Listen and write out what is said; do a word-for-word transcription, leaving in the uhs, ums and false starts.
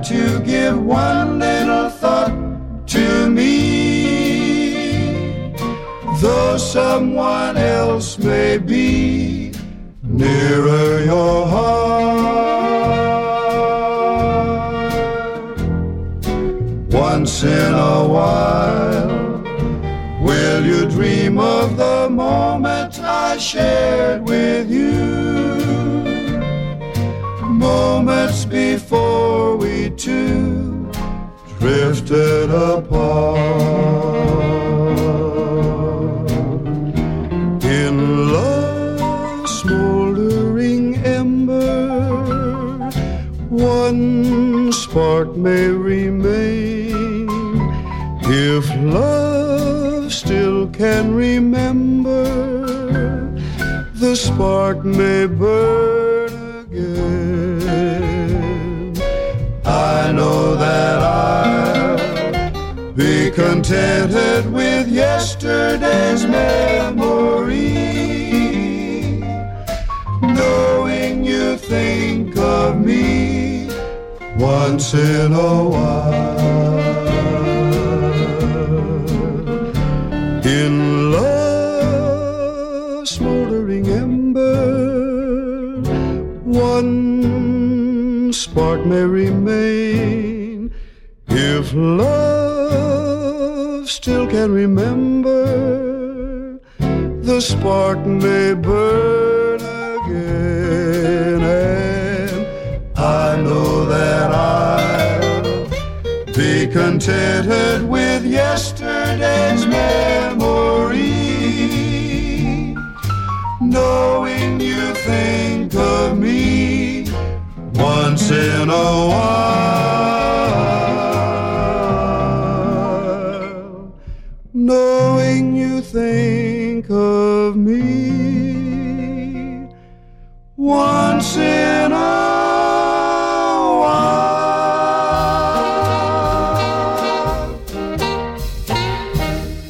to give one little thought to me. Though someone else may be nearer your heart, once in a while, will you dream of the moment I shared with you? Moments before we two drifted apart. In love's smoldering ember, one spark may remain. If love still can remember, the spark may burn again. I know that I'll be contented with yesterday's memory, knowing you think of me once in a while. In love's smoldering ember, one spark may remain. If love still can remember, the spark may burn again. And I know that I'll be contented with yesterday's memory, knowing you think of me once in a while, knowing you think of me once in a